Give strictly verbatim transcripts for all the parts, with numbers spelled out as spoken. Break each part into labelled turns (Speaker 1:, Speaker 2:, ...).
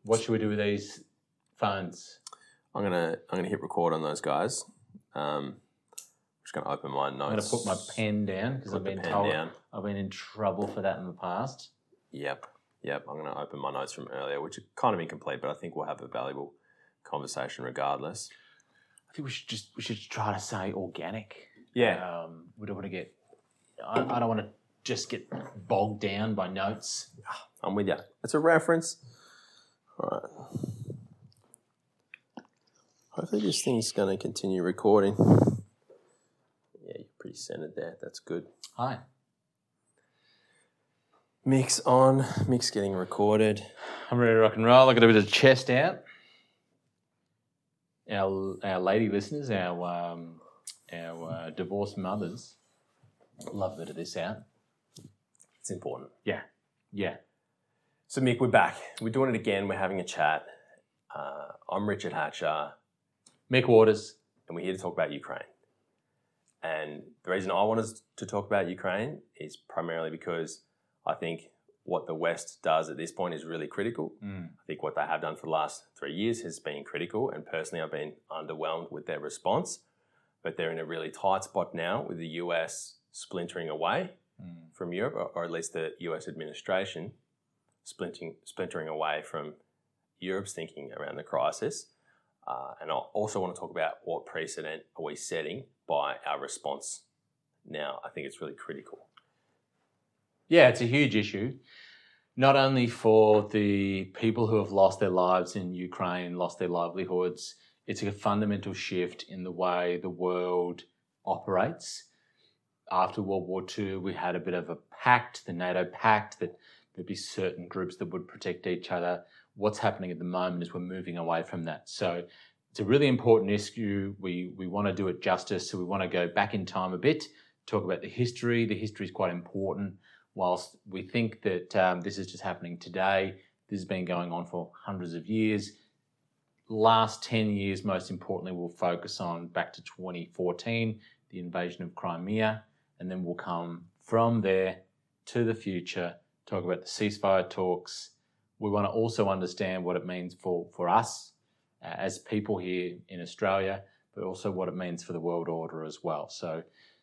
Speaker 1: What should we do with these phones?
Speaker 2: I'm gonna I'm gonna hit record on those guys. Um, I'm just gonna open my notes.
Speaker 1: I'm gonna put my pen down because I've been told down. I've been in trouble for that in the past.
Speaker 2: Yep, yep. I'm gonna open my notes from earlier, which are kind of incomplete, but I think we'll have a valuable conversation regardless.
Speaker 1: I think we should just we should try to say organic.
Speaker 2: Yeah.
Speaker 1: Um, we don't want to get. I, I don't want to just get bogged down by notes.
Speaker 2: I'm with you. It's a reference. All right. Hopefully this thing's going to continue recording. Yeah, you're pretty centered there. That's good.
Speaker 1: Hi.
Speaker 2: Mix on. Mix getting recorded.
Speaker 1: I'm ready to rock and roll. I got a bit of chest out. Our our lady listeners, our um, our uh, divorced mothers, love a bit of this out.
Speaker 2: It's important.
Speaker 1: Yeah, yeah.
Speaker 2: So Mick, we're back. We're doing it again. We're having a chat. Uh, I'm Richard Hatcher.
Speaker 1: Mick Waters.
Speaker 2: And we're here to talk about Ukraine. And the reason I want us to talk about Ukraine is primarily because I think what the West does at this point is really critical.
Speaker 1: Mm.
Speaker 2: I think what they have done for the last three years has been critical, and personally I've been underwhelmed with their response. But they're in a really tight spot now with the U S splintering away mm. from Europe, or, or at least the U S administration splintering, splintering away from Europe's thinking around the crisis. Uh, and I also want to talk about what precedent are we setting by our response now. I think it's really critical.
Speaker 1: Yeah, it's a huge issue, not only for the people who have lost their lives in Ukraine, lost their livelihoods. It's a fundamental shift in the way the world operates. After World War Two, we had a bit of a pact, the NATO pact, that there'd be certain groups that would protect each other. What's happening at the moment is we're moving away from that. So it's a really important issue. We we want to do it justice. So we want to go back in time a bit, talk about the history. The history is quite important. Whilst we think that um, this is just happening today, this has been going on for hundreds of years. Last ten years, most importantly, we'll focus on back to twenty fourteen, the invasion of Crimea, and then we'll come from there to the future, talk about the ceasefire talks. We want to also understand what it means for, for us uh, as people here in Australia, but also what it means for the world order as well. So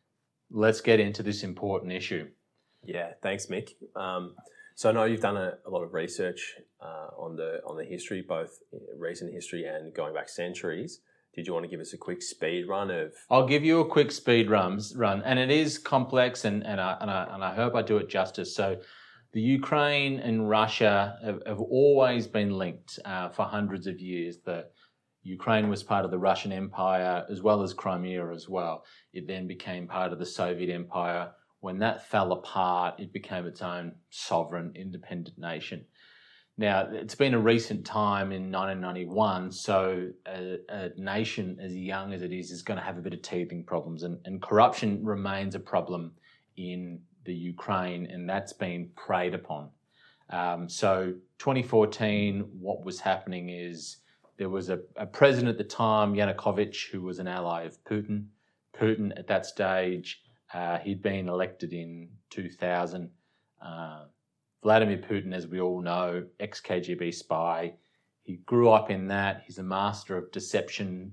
Speaker 1: let's get into this important issue.
Speaker 2: Yeah, thanks, Mick. Um, so I know you've done a, a lot of research uh, on the on the history, both recent history and going back centuries. Did you want to give us a quick speed run of?
Speaker 1: I'll give you a quick speed runs run, and it is complex, and and I, and I, and I hope I do it justice. So, the Ukraine and Russia have, have always been linked uh, for hundreds of years. The Ukraine was part of the Russian Empire as well as Crimea as well. It then became part of the Soviet Empire. When that fell apart, it became its own sovereign, independent nation. Now, it's been a recent time in nineteen ninety-one, so a, a nation as young as it is is going to have a bit of teething problems, and, and corruption remains a problem in the Ukraine, and that's been preyed upon. Um, so twenty fourteen, what was happening is there was a, a president at the time, Yanukovych, who was an ally of Putin. Putin at that stage, uh, he'd been elected in two thousand. Uh, Vladimir Putin, as we all know, ex-K G B spy. He grew up in that. He's a master of deception,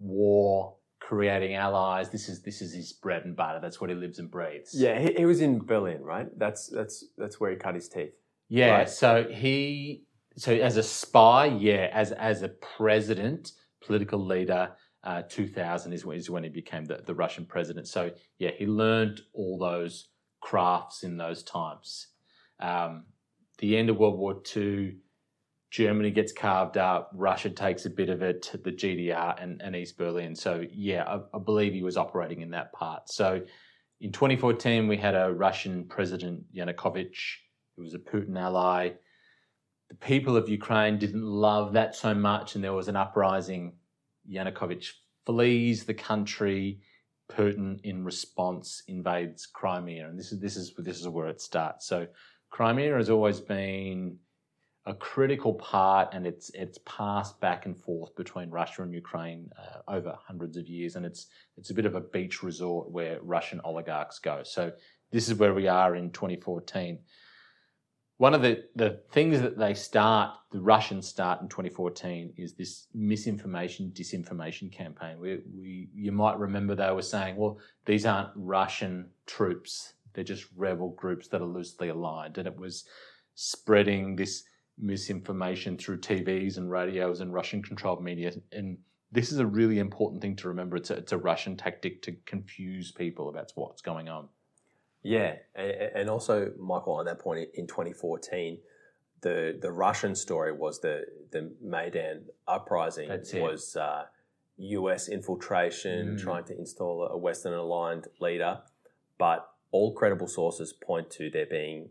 Speaker 1: war, creating allies. This is this is his bread and butter. That's what he lives and breathes.
Speaker 2: Yeah, he, he was in Berlin, right? That's that's that's where he cut his teeth.
Speaker 1: Yeah,
Speaker 2: right?
Speaker 1: so he so as a spy, yeah, as as a president, political leader, uh, two thousand is when, is when he became the, the Russian president. So yeah, he learned all those crafts in those times. Um, the end of World War Two, Germany gets carved up, Russia takes a bit of it, the G D R and, and East Berlin. So, yeah, I, I believe he was operating in that part. So, in twenty fourteen, we had a Russian president, Yanukovych, who was a Putin ally. The people of Ukraine didn't love that so much, and there was an uprising. Yanukovych flees the country. Putin, in response, invades Crimea, and this is this is this is where it starts. So, Crimea has always been a critical part, and it's it's passed back and forth between Russia and Ukraine uh, over hundreds of years, and it's it's a bit of a beach resort where Russian oligarchs go. So this is where we are in twenty fourteen. one of the, the things that they start, the Russians start in twenty fourteen, is this misinformation, disinformation campaign. We, we, you might remember they were saying, well, these aren't Russian troops. They're just rebel groups that are loosely aligned. And it was spreading this misinformation through T Vs and radios and Russian-controlled media. And this is a really important thing to remember. It's a, it's a Russian tactic to confuse people about what's going on.
Speaker 2: Yeah, and also, Michael, on that point, in twenty fourteen, the, the Russian story was the, the Maidan uprising was uh, U S infiltration, mm. trying to install a Western-aligned leader, but all credible sources point to there being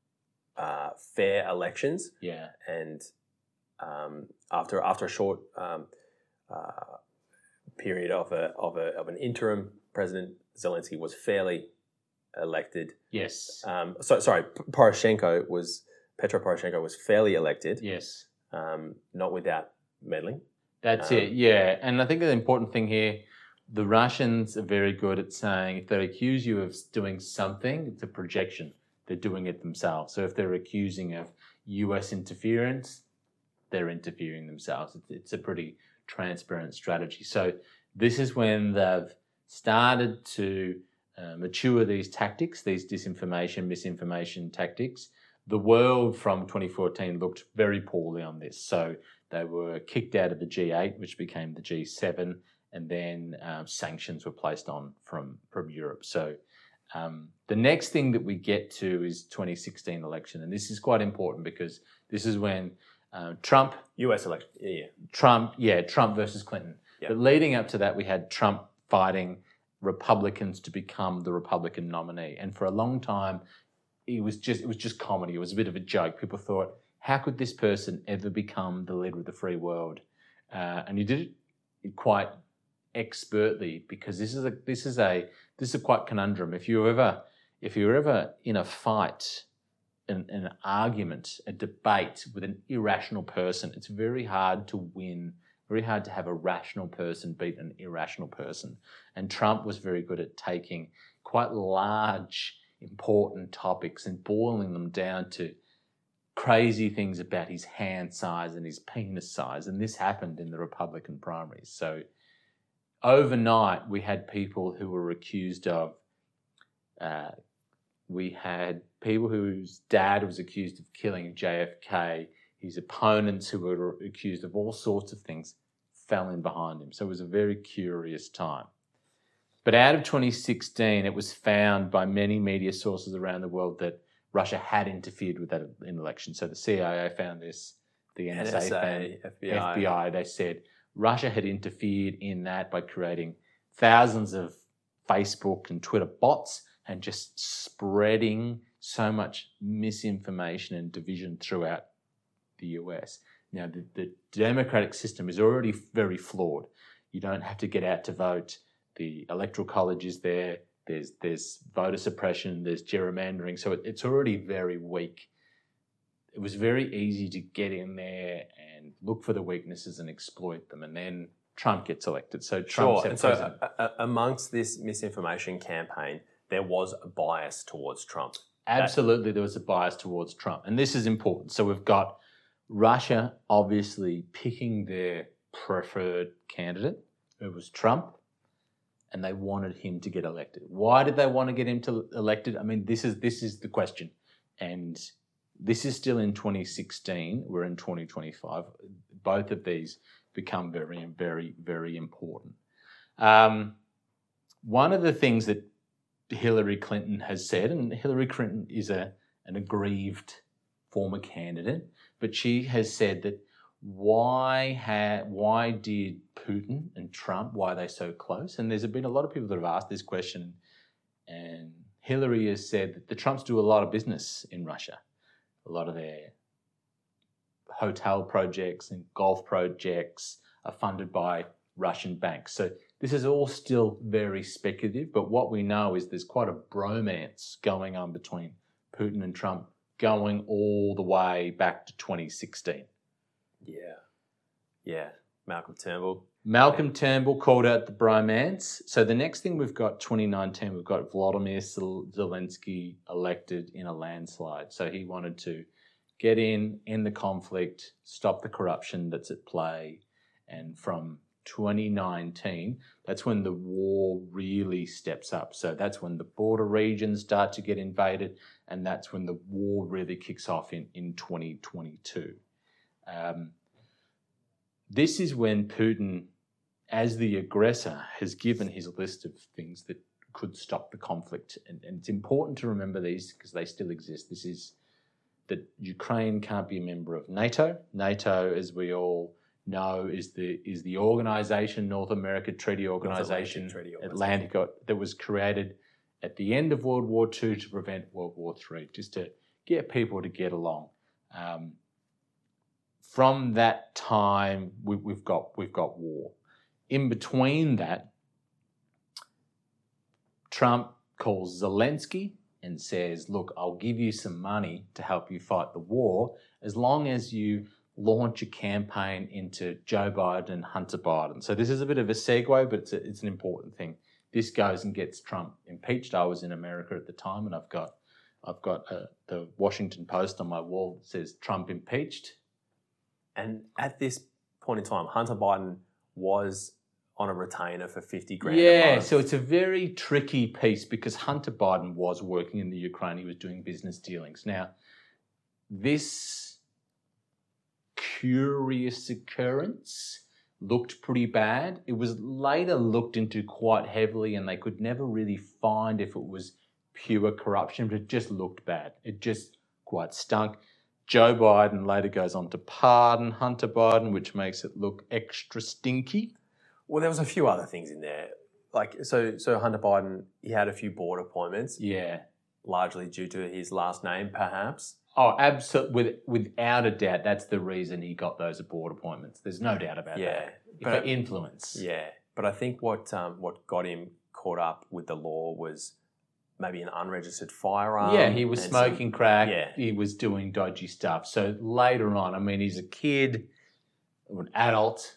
Speaker 2: uh, fair elections.
Speaker 1: Yeah,
Speaker 2: and um, after after a short um, uh, period of a of a of an interim, President Zelensky was fairly elected.
Speaker 1: Yes.
Speaker 2: Um, so sorry, Poroshenko was Petro Poroshenko was fairly elected.
Speaker 1: Yes.
Speaker 2: Um, not without meddling.
Speaker 1: That's
Speaker 2: um,
Speaker 1: it. Yeah, and I think the important thing here, the Russians are very good at saying if they accuse you of doing something, it's a projection. They're doing it themselves. So if they're accusing of U S interference, they're interfering themselves. It's, it's a pretty transparent strategy. So this is when they've started to Uh, mature these tactics, these disinformation, misinformation tactics. The world from twenty fourteen looked very poorly on this. So they were kicked out of the G eight, which became the G seven, and then uh, sanctions were placed on from, from Europe. So um, the next thing that we get to is twenty sixteen election, and this is quite important because this is when uh, Trump...
Speaker 2: U S election, yeah, yeah.
Speaker 1: Trump, yeah, Trump versus Clinton. Yep. But leading up to that, we had Trump fighting Republicans to become the Republican nominee, and for a long time, it was just it was just comedy. It was a bit of a joke. People thought, how could this person ever become the leader of the free world? Uh, and he did it quite expertly because this is a this is a this is a quite conundrum. If you ever if you're ever in a fight, an, an argument, a debate with an irrational person, it's very hard to win. Very hard to have a rational person beat an irrational person. And Trump was very good at taking quite large, important topics and boiling them down to crazy things about his hand size and his penis size. And this happened in the Republican primaries. So overnight, we had people who were accused of, uh, we had people whose dad was accused of killing J F K. His opponents, who were accused of all sorts of things, fell in behind him. So it was a very curious time. But out of twenty sixteen, it was found by many media sources around the world that Russia had interfered with that election. So the C I A found this, the N S A, N S A found, F B I. F B I. They said Russia had interfered in that by creating thousands of Facebook and Twitter bots and just spreading so much misinformation and division throughout the U S. Now, the, the democratic system is already very flawed. You don't have to get out to vote. The electoral college is there. There's there's voter suppression. There's gerrymandering. So it, it's already very weak. It was very easy to get in there and look for the weaknesses and exploit them. And then Trump gets elected. So Trump
Speaker 2: sure. And so uh, uh, amongst this misinformation campaign, there was a bias towards Trump.
Speaker 1: Absolutely, there was a bias towards Trump. And this is important. So we've got Russia obviously picking their preferred candidate, who was Trump, and they wanted him to get elected. Why did they want to get him to elected? I mean, this is this is the question. And this is still in twenty sixteen. We're in twenty twenty-five. Both of these become very, very, very important. Um, one of the things that Hillary Clinton has said, and Hillary Clinton is a an aggrieved former candidate, but she has said that why ha- why did Putin and Trump, why are they so close? And there's been a lot of people that have asked this question, and Hillary has said that the Trumps do a lot of business in Russia. A lot of their hotel projects and golf projects are funded by Russian banks. So this is all still very speculative, but what we know is there's quite a bromance going on between Putin and Trump, going all the way back to twenty sixteen.
Speaker 2: Yeah. Yeah. Malcolm Turnbull.
Speaker 1: Malcolm Turnbull called out the bromance. So the next thing we've got, twenty nineteen, we've got Volodymyr Zelensky elected in a landslide. So he wanted to get in, end the conflict, stop the corruption that's at play. And from twenty nineteen, that's when the war really steps up. So that's when the border regions start to get invaded, and that's when the war really kicks off in, in twenty twenty-two. Um, this is when Putin, as the aggressor, has given his list of things that could stop the conflict. And, and it's important to remember these because they still exist. This is that Ukraine can't be a member of NATO. NATO, as we all know, is the is the organisation, North America Treaty Organisation,
Speaker 2: Treaty
Speaker 1: Atlantic, that was created at the end of World War Two to prevent World War Three, just to get people to get along. Um, from that time, we, we've got we've got war. In between that, Trump calls Zelensky and says, look, I'll give you some money to help you fight the war as long as you launch a campaign into Joe Biden and Hunter Biden. So this is a bit of a segue, but it's, a, it's an important thing. This goes and gets Trump impeached. I was in America at the time, and I've got I've got uh, the Washington Post on my wall that says Trump impeached.
Speaker 2: And at this point in time, Hunter Biden was on a retainer for fifty grand.
Speaker 1: Yeah,
Speaker 2: a month.
Speaker 1: so it's a very tricky piece because Hunter Biden was working in the Ukraine. He was doing business dealings. Now, this curious occurrence looked pretty bad. It was later looked into quite heavily, and they could never really find if it was pure corruption, but it just looked bad. It just quite stunk. Joe Biden later goes on to pardon Hunter Biden, which makes it look extra stinky.
Speaker 2: Well, there was a few other things in there. Like, so so Hunter Biden, he had a few board appointments.
Speaker 1: Yeah.
Speaker 2: Largely due to his last name, perhaps.
Speaker 1: Oh, absolutely. With, without a doubt, that's the reason he got those board appointments. There's no doubt about
Speaker 2: Yeah.
Speaker 1: that. For influence.
Speaker 2: Yeah. But I think what um, what got him caught up with the law was maybe an unregistered firearm.
Speaker 1: Yeah, he was
Speaker 2: and
Speaker 1: smoking
Speaker 2: some-
Speaker 1: crack.
Speaker 2: Yeah.
Speaker 1: He was doing dodgy stuff. So later on, I mean, he's a kid, an adult.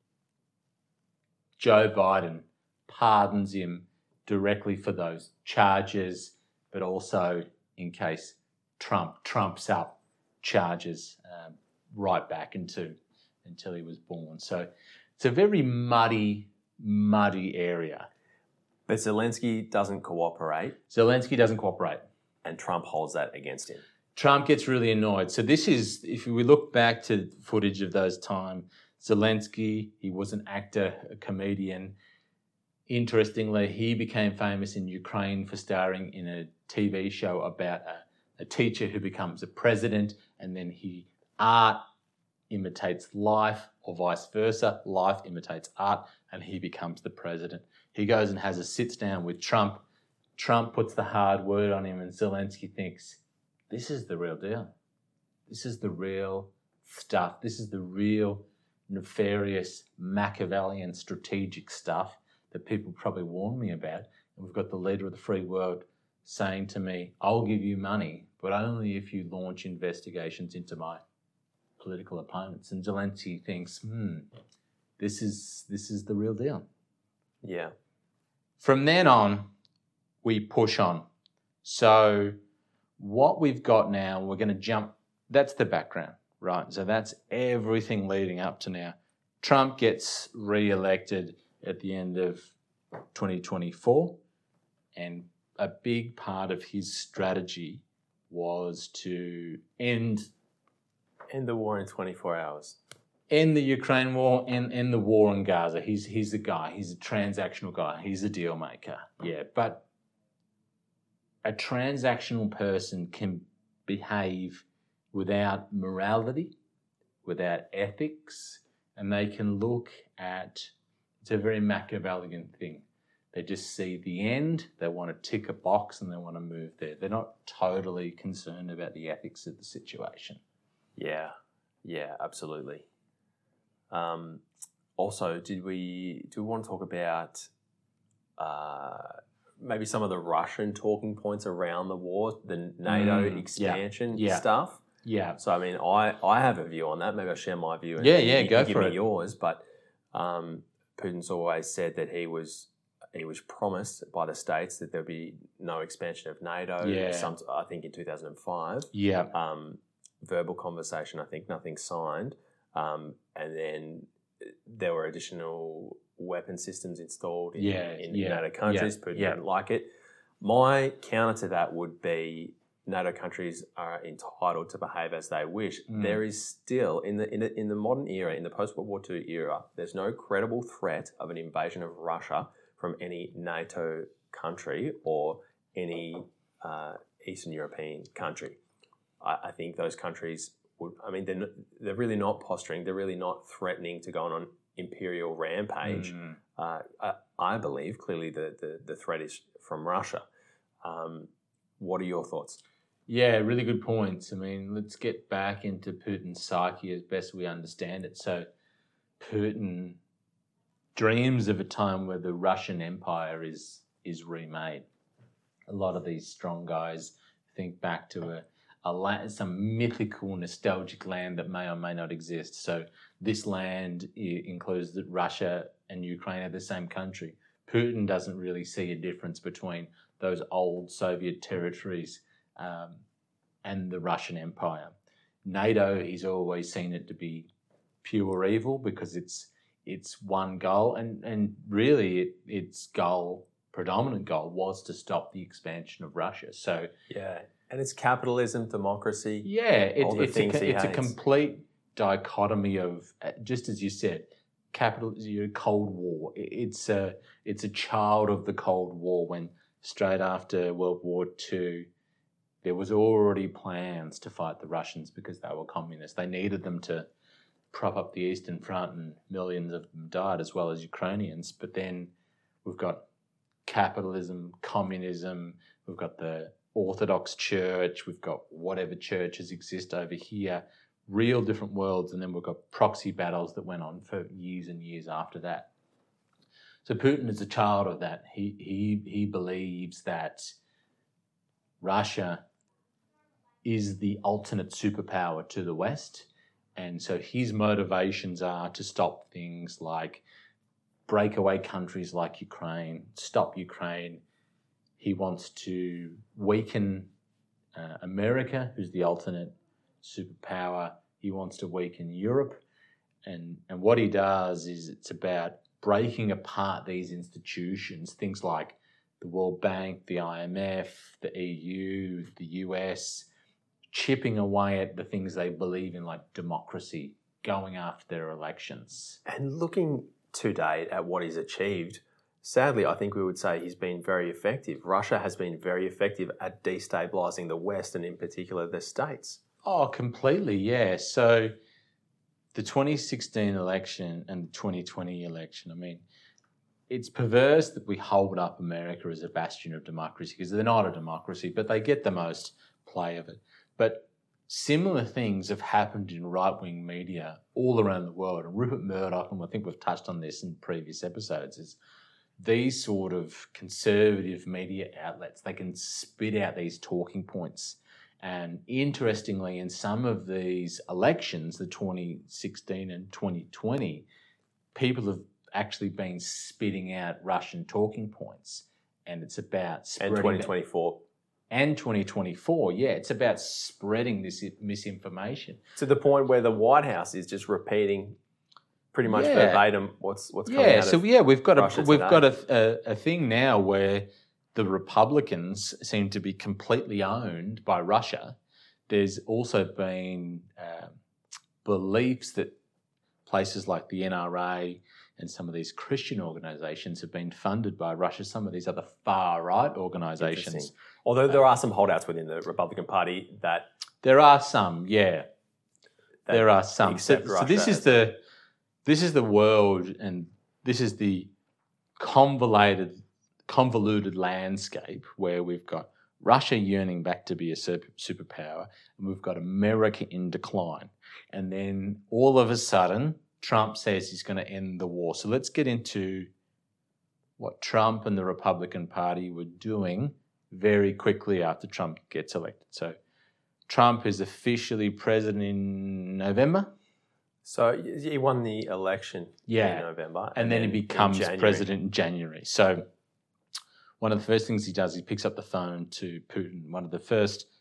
Speaker 1: Joe Biden pardons him directly for those charges, but also in case Trump trumps up charges um, right back into until he was born. So it's a very muddy, muddy area.
Speaker 2: But Zelensky doesn't cooperate,
Speaker 1: Zelensky doesn't cooperate.
Speaker 2: and Trump holds that against him.
Speaker 1: Trump gets really annoyed. So this is, if we look back to footage of those time, Zelensky, he was an actor, a comedian. Interestingly, he became famous in Ukraine for starring in a T V show about a, a teacher who becomes a president, and then he art imitates life, or vice versa. Life imitates art, and he becomes the president. He goes and has a sits down with Trump. Trump puts the hard word on him, and Zelensky thinks, this is the real deal. This is the real stuff. This is the real nefarious Machiavellian strategic stuff that people probably warned me about. And we've got the leader of the free world saying to me, I'll give you money, but only if you launch investigations into my political opponents. And Zelensky thinks, hmm, this is this is the real deal.
Speaker 2: Yeah.
Speaker 1: From then on, we push on. So what we've got now, we're going to jump, that's the background, right? So that's everything leading up to now. Trump gets re-elected at the end of twenty twenty-four, and a big part of his strategy was to end
Speaker 2: End the war in twenty-four hours.
Speaker 1: end the Ukraine war, end, end the war in Gaza. He's he's the guy. He's a transactional guy. He's a deal maker. Yeah, but a transactional person can behave without morality, without ethics, and they can look at, it's a very Machiavellian thing. They just see the end, they want to tick a box, and they want to move there. They're not totally concerned about the ethics of the situation.
Speaker 2: Yeah. Yeah, absolutely. Um, also, did we do we want to talk about uh, maybe some of the Russian talking points around the war, the NATO
Speaker 1: Mm,
Speaker 2: expansion
Speaker 1: yeah, yeah.
Speaker 2: stuff?
Speaker 1: Yeah.
Speaker 2: So, I mean, I, I have a view on that. Maybe I'll share my view. And
Speaker 1: Yeah, yeah,
Speaker 2: you,
Speaker 1: go
Speaker 2: you give
Speaker 1: for
Speaker 2: me
Speaker 1: it.
Speaker 2: yours. But um, Putin's always said that he was he was promised by the states that there'd be no expansion of NATO.
Speaker 1: Yeah.
Speaker 2: Some, I think in two thousand five.
Speaker 1: Yeah.
Speaker 2: Um, verbal conversation, I think, nothing signed. Um, and then there were additional weapon systems installed in,
Speaker 1: yeah,
Speaker 2: in
Speaker 1: yeah,
Speaker 2: NATO countries.
Speaker 1: yeah,
Speaker 2: Putin
Speaker 1: yeah.
Speaker 2: didn't like it. My counter to that would be NATO countries are entitled to behave as they wish. Mm. There is still, in the, in the in the modern era, in the post-World War Two era, there's no credible threat of an invasion of Russia from any NATO country or any uh, Eastern European country. I, I think those countries would, I mean, they're, they're really not posturing, they're really not threatening to go on an imperial rampage. Mm. Uh, I, I believe, clearly, the, the, the threat is from Russia. Um, what are your thoughts?
Speaker 1: Yeah, really good points. I mean, let's get back into Putin's psyche as best we understand it. So Putin dreams of a time where the Russian Empire is is remade. A lot of these strong guys think back to a, a land, some mythical, nostalgic land that may or may not exist. So this land includes that Russia and Ukraine are the same country. Putin doesn't really see a difference between those old Soviet territories um, and the Russian Empire. NATO, he's always seen it to be pure evil because it's it's one goal, and, and really it, its goal, predominant goal, was to stop the expansion of Russia. So
Speaker 2: yeah, and it's capitalism, democracy.
Speaker 1: Yeah, it,
Speaker 2: all the
Speaker 1: it's
Speaker 2: things
Speaker 1: a,
Speaker 2: he
Speaker 1: it's
Speaker 2: hates.
Speaker 1: a complete dichotomy of, just as you said, capital, you know, Cold War. It's a it's a child of the Cold War. When straight after World War Two, there was already plans to fight the Russians because they were communists. They needed them to prop up the Eastern Front, and millions of them died, as well as Ukrainians. But then we've got capitalism, communism, we've got the Orthodox Church, we've got whatever churches exist over here, real different worlds, and then we've got proxy battles that went on for years and years after that. So Putin is a child of that. He he he believes that Russia is the alternate superpower to the West, and so his motivations are to stop things like breakaway countries like Ukraine, stop Ukraine. He wants to weaken uh, America, who's the alternate superpower. He wants to weaken Europe. And, and what he does is it's about breaking apart these institutions, things like the World Bank, the I M F, the E U, the U S, chipping away at the things they believe in, like democracy, going after their elections.
Speaker 2: And looking to date at what he's achieved, sadly, I think we would say he's been very effective. Russia has been very effective at destabilising the West, and in particular the States.
Speaker 1: Oh, completely, yeah. So the twenty sixteen election and the twenty twenty election, I mean, it's perverse that we hold up America as a bastion of democracy, because they're not a democracy, but they get the most play of it. But similar things have happened in right-wing media all around the world. And Rupert Murdoch, and I think we've touched on this in previous episodes, is these sort of conservative media outlets, they can spit out these talking points. And interestingly, in some of these elections, the twenty sixteen and twenty twenty, people have actually been spitting out Russian talking points. And it's about spreading...
Speaker 2: And twenty twenty-four.
Speaker 1: And twenty twenty-four, yeah. It's about spreading this misinformation.
Speaker 2: To the point where the White House is just repeating pretty much
Speaker 1: yeah.
Speaker 2: verbatim what's what's coming
Speaker 1: yeah,
Speaker 2: out
Speaker 1: so
Speaker 2: of
Speaker 1: yeah, we've got
Speaker 2: Russia
Speaker 1: a we've
Speaker 2: today.
Speaker 1: got a, a a thing now where the Republicans seem to be completely owned by Russia. There's also been uh, beliefs that places like the N R A and some of these Christian organisations have been funded by Russia. Some of these other far-right organisations.
Speaker 2: Although there are some holdouts within the Republican Party that...
Speaker 1: There are some, yeah. There are some. So, so this is the this is the world, and this is the convoluted convoluted landscape where we've got Russia yearning back to be a super, superpower, and we've got America in decline. And then all of a sudden, Trump says he's going to end the war. So let's get into what Trump and the Republican Party were doing very quickly after Trump gets elected. So Trump is officially president in November.
Speaker 2: So he won the election
Speaker 1: yeah.
Speaker 2: in November.
Speaker 1: And, and then, then he becomes president in January. So one of the first things he does, he picks up the phone to Putin. One of the first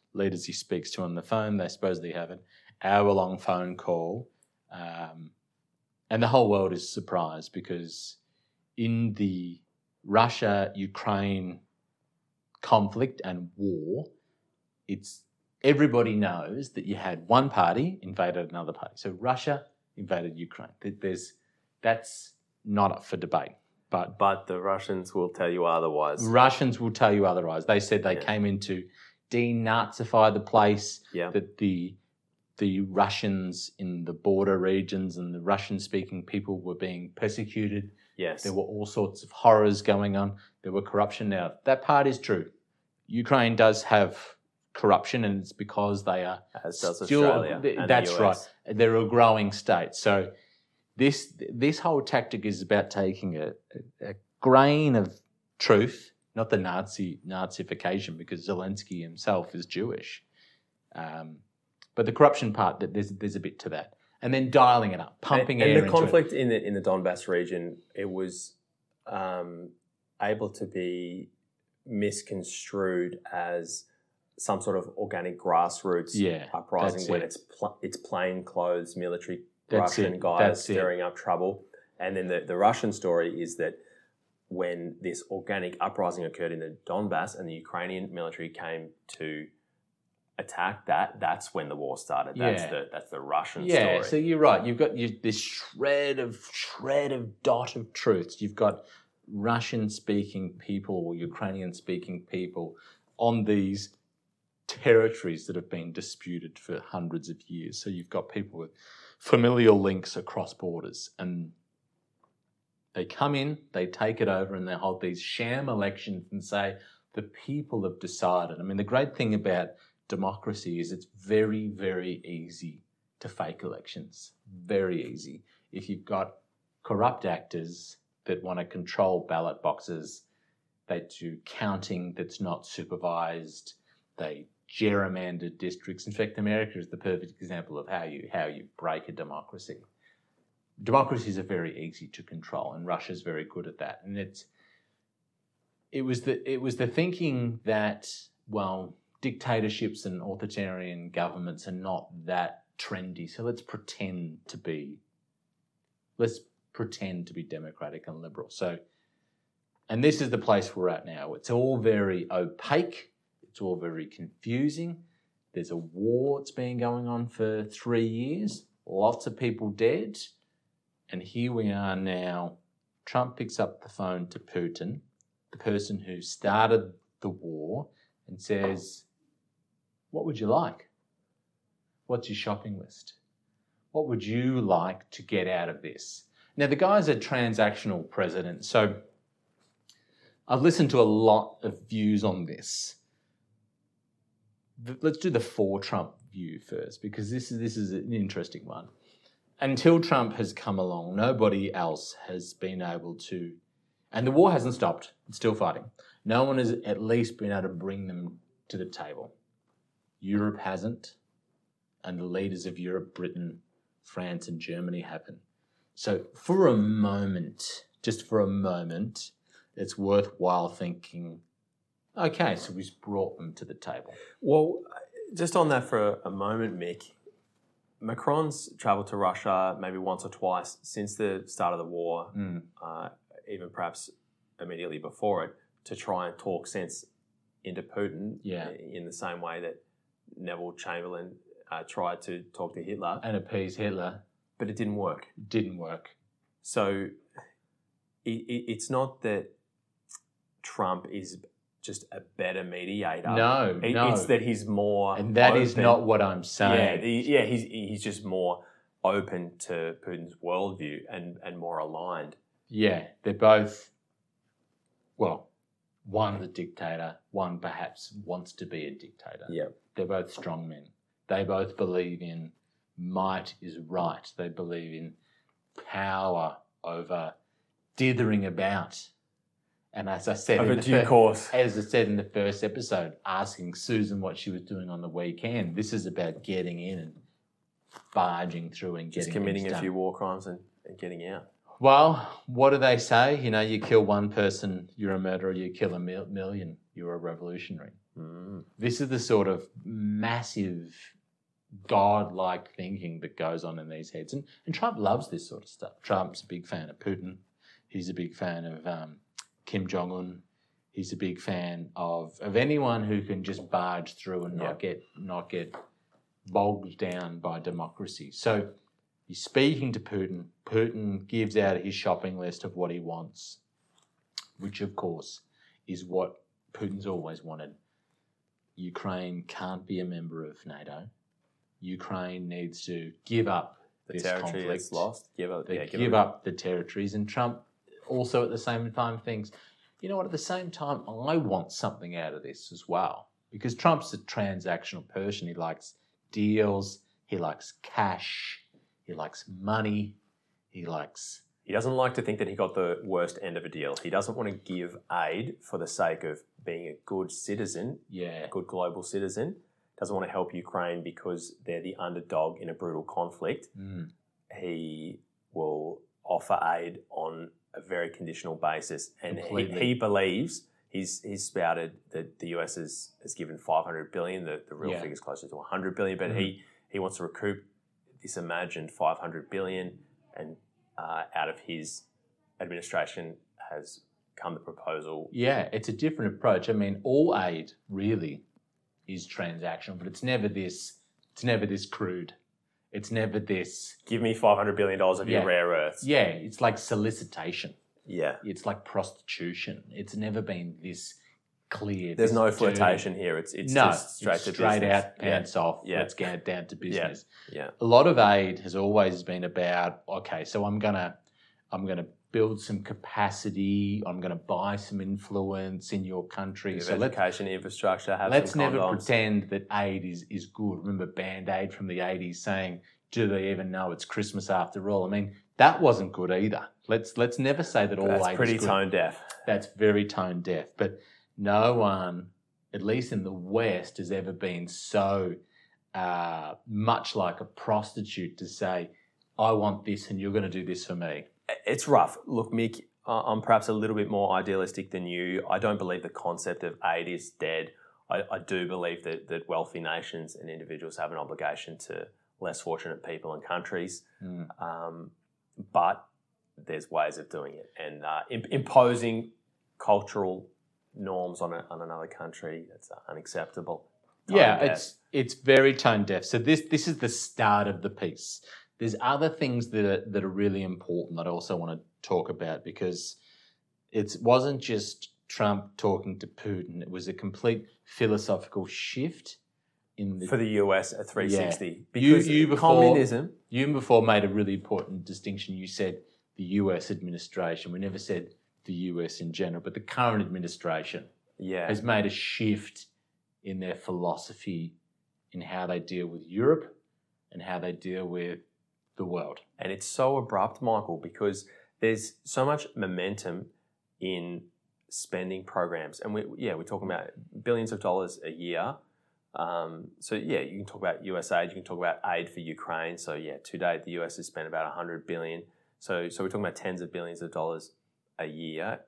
Speaker 1: leaders he speaks to on the phone. They supposedly have an hour-long phone call. Um, and the whole world is surprised because in the Russia-Ukraine conflict and war, it's everybody knows that you had one party invaded another party. So Russia invaded Ukraine. There's that's not up for debate. But
Speaker 2: but the Russians will tell you otherwise.
Speaker 1: Russians will tell you otherwise. They said they yeah. came in to denazify the place.
Speaker 2: Yeah.
Speaker 1: That the the Russians in the border regions and the Russian-speaking people were being persecuted.
Speaker 2: Yes.
Speaker 1: There were all sorts of horrors going on. There were corruption. Now, that part is true. Ukraine does have corruption, and it's because they are
Speaker 2: As does
Speaker 1: still,
Speaker 2: Australia
Speaker 1: th-
Speaker 2: and
Speaker 1: that's
Speaker 2: the U S.
Speaker 1: Right. They're a growing state. So this this whole tactic is about taking a, a, a grain of truth, not the Nazi Nazification, because Zelensky himself is Jewish. Um, but the corruption part, that there's there's a bit to that, and then dialing it up, pumping
Speaker 2: and,
Speaker 1: air
Speaker 2: and the
Speaker 1: into
Speaker 2: conflict
Speaker 1: it.
Speaker 2: in the in the Donbass region, it was um, able to be misconstrued as some sort of organic grassroots
Speaker 1: yeah,
Speaker 2: uprising when
Speaker 1: it.
Speaker 2: it's pl- it's plain clothes military
Speaker 1: that's
Speaker 2: Russian
Speaker 1: it.
Speaker 2: guys
Speaker 1: that's
Speaker 2: stirring
Speaker 1: it.
Speaker 2: up trouble. And then the, the Russian story is that when this organic uprising occurred in the Donbass and the Ukrainian military came to attack that, that's when the war started. That's
Speaker 1: yeah.
Speaker 2: the that's the Russian
Speaker 1: yeah,
Speaker 2: story.
Speaker 1: Yeah, so you're right. You've got you, this shred of shred of dot of truths. You've got Russian-speaking people or Ukrainian-speaking people on these territories that have been disputed for hundreds of years. So you've got people with familial links across borders, and they come in, they take it over, and they hold these sham elections and say the people have decided. I mean, the great thing about democracy is it's very, very easy to fake elections. Very easy. If you've got corrupt actors that want to control ballot boxes, they do counting that's not supervised, they gerrymandered districts. In fact, America is the perfect example of how you how you break a democracy. Democracies are very easy to control, and Russia's very good at that. And it's it was the it was the thinking that, well, dictatorships and authoritarian governments are not that trendy, so let's pretend to be let's pretend to be democratic and liberal. So, and this is the place we're at now. It's all very opaque. It's all very confusing. There's a war that's been going on for three years. Lots of people dead. And here we are now. Trump picks up the phone to Putin, the person who started the war, and says, what would you like? What's your shopping list? What would you like to get out of this? Now, the guy's a transactional president, so I've listened to a lot of views on this. Let's do the for Trump view first, because this is this is an interesting one. Until Trump has come along, nobody else has been able to, and the war hasn't stopped, it's still fighting. No one has at least been able to bring them to the table. Europe hasn't, and the leaders of Europe, Britain, France and Germany haven't. So for a moment, just for a moment, it's worthwhile thinking, okay, so we've brought them to the table.
Speaker 2: Well, just on that for a moment, Mick, Macron's travelled to Russia maybe once or twice since the start of the war,
Speaker 1: mm.
Speaker 2: uh, even perhaps immediately before it, to try and talk sense into Putin
Speaker 1: yeah.
Speaker 2: in the same way that Neville Chamberlain uh, tried to talk to Hitler.
Speaker 1: And appease Hitler.
Speaker 2: But it didn't work.
Speaker 1: It didn't work.
Speaker 2: So it, it, it's not that Trump is just a better mediator.
Speaker 1: No,
Speaker 2: it,
Speaker 1: no.
Speaker 2: It's that he's more
Speaker 1: And that
Speaker 2: open.
Speaker 1: is not what I'm saying.
Speaker 2: Yeah, he, yeah he's, he's just more open to Putin's worldview and, and more aligned.
Speaker 1: Yeah, they're both, well, one's a dictator, one perhaps wants to be a dictator.
Speaker 2: Yeah.
Speaker 1: They're both strong men. They both believe in might is right. They believe in power over dithering about. And as I said,
Speaker 2: Over
Speaker 1: in the
Speaker 2: due
Speaker 1: fir-
Speaker 2: course.
Speaker 1: as I said in the first episode, asking Susan what she was doing on the weekend. This is about getting in and barging through and
Speaker 2: Just
Speaker 1: getting
Speaker 2: committing
Speaker 1: things
Speaker 2: a
Speaker 1: done.
Speaker 2: few war crimes and, and getting out.
Speaker 1: Well, what do they say? You know, you kill one person, you're a murderer. You kill a mil- million, you're a revolutionary.
Speaker 2: Mm.
Speaker 1: This is the sort of massive godlike thinking that goes on in these heads. And, and Trump loves this sort of stuff. Trump's a big fan of Putin. He's a big fan of um, Kim Jong-un. He's a big fan of, of anyone who can just barge through and not
Speaker 2: Yeah.
Speaker 1: get not get bogged down by democracy. So he's speaking to Putin. Putin gives out his shopping list of what he wants, which of course is what Putin's always wanted. Ukraine can't be a member of NATO. Ukraine needs to give up
Speaker 2: The
Speaker 1: this
Speaker 2: territory
Speaker 1: conflict.
Speaker 2: it's lost. Give up.
Speaker 1: They
Speaker 2: yeah,
Speaker 1: give,
Speaker 2: give
Speaker 1: up the territories. And Trump also at the same time thinks, you know what, at the same time, I want something out of this as well. Because Trump's a transactional person. He likes deals. He likes cash. He likes money. He likes...
Speaker 2: He doesn't like to think that he got the worst end of a deal. He doesn't want to give aid for the sake of being a good citizen,
Speaker 1: Yeah.
Speaker 2: a good global citizen. Doesn't want to help Ukraine because they're the underdog in a brutal conflict.
Speaker 1: Mm.
Speaker 2: He will offer aid on a very conditional basis. And he,
Speaker 1: Completely.
Speaker 2: he believes, he's, he's spouted that the U S has, has given five hundred billion dollars. The, the real
Speaker 1: Yeah.
Speaker 2: figure is closer to one hundred billion dollars, but
Speaker 1: Mhm.
Speaker 2: he, he wants to recoup this imagined five hundred billion dollars, and uh, out of his administration has come the proposal.
Speaker 1: Yeah, it's a different approach. I mean, all aid really is transactional, but it's never this. It's never this crude. It's never this.
Speaker 2: Give me five hundred billion dollars of
Speaker 1: Yeah.
Speaker 2: your rare earths.
Speaker 1: Yeah, it's like solicitation.
Speaker 2: Yeah.
Speaker 1: It's like prostitution. It's never been this clear.
Speaker 2: There's
Speaker 1: this
Speaker 2: no
Speaker 1: dirty-
Speaker 2: flirtation here. It's it's
Speaker 1: no,
Speaker 2: just straight
Speaker 1: it's
Speaker 2: to
Speaker 1: straight
Speaker 2: business.
Speaker 1: out, pants off.
Speaker 2: Yeah.
Speaker 1: Let's get down to business.
Speaker 2: Yeah.
Speaker 1: A lot of aid has always been about, okay, so I'm gonna, I'm gonna build some capacity. I'm gonna buy some influence in your country.
Speaker 2: Bit of
Speaker 1: So let's
Speaker 2: education, infrastructure, have
Speaker 1: let's
Speaker 2: some
Speaker 1: never
Speaker 2: condoms.
Speaker 1: pretend that aid is is good. Remember Band Aid from the eighties saying, "Do they even know it's Christmas after all?" I mean, that wasn't good either. Let's let's never say that all
Speaker 2: That's
Speaker 1: aid
Speaker 2: pretty
Speaker 1: is good.
Speaker 2: tone deaf.
Speaker 1: That's very tone deaf. But no one, at least in the West, has ever been so uh, much like a prostitute to say, I want this and you're going to do this for me.
Speaker 2: It's rough. Look, Mick, uh, I'm perhaps a little bit more idealistic than you. I don't believe the concept of aid is dead. I, I do believe that, that wealthy nations and individuals have an obligation to less fortunate people and countries.
Speaker 1: Mm.
Speaker 2: Um, but there's ways of doing it. And uh, imp- imposing cultural norms on, a, on another country, that's unacceptable.
Speaker 1: Yeah,
Speaker 2: Tone deaf.
Speaker 1: it's it's very tone deaf. So this this is the start of the piece. There's other things that are, that are really important that I also want to talk about, because it wasn't just Trump talking to Putin. It was a complete philosophical shift in the
Speaker 2: for the U S at three sixty.
Speaker 1: Yeah. You-
Speaker 2: Because
Speaker 1: you before-
Speaker 2: communism...
Speaker 1: You before made a really important distinction. You said the U S administration. We never said the U S in general, but the current administration
Speaker 2: Yeah.
Speaker 1: has made a shift in their philosophy in how they deal with Europe and how they deal with the world.
Speaker 2: And it's so abrupt, Michael, because there's so much momentum in spending programs. And we, yeah, we're talking about billions of dollars a year. Um, so, yeah, you can talk about U S aid, you can talk about aid for Ukraine. So, yeah, to date, the U S has spent about one hundred billion dollars. So, so we're talking about tens of billions of dollars a year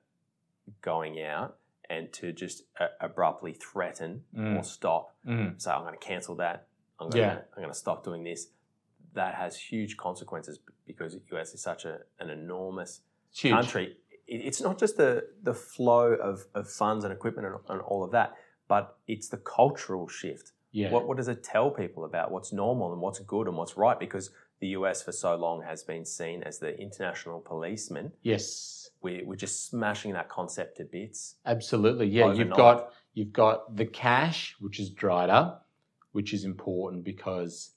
Speaker 2: going out, and to just uh, abruptly threaten
Speaker 1: Mm.
Speaker 2: or stop,
Speaker 1: Mm.
Speaker 2: say, I'm going to cancel that, I'm going,
Speaker 1: Yeah.
Speaker 2: to, I'm going to stop doing this. That has huge consequences because the U S is such a, an enormous
Speaker 1: It's huge.
Speaker 2: country. It- It's not just the, the flow of, of funds and equipment and, and all of that, but it's the cultural shift.
Speaker 1: Yeah.
Speaker 2: What, what does it tell people about what's normal and what's good and what's right? Because the U S for so long has been seen as the international policeman.
Speaker 1: Yes.
Speaker 2: We're, we're just smashing that concept to bits.
Speaker 1: Absolutely. Yeah. You've
Speaker 2: Overnight.
Speaker 1: got you've got the cash, which is dried up, which is important because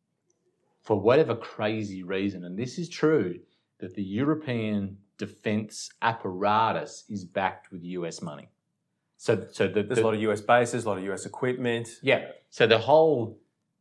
Speaker 1: for whatever crazy reason, and this is true, that the European defence apparatus is backed with U S money. So, so the,
Speaker 2: There's
Speaker 1: the
Speaker 2: a lot of U S bases, a lot of U S equipment.
Speaker 1: yeah. So the whole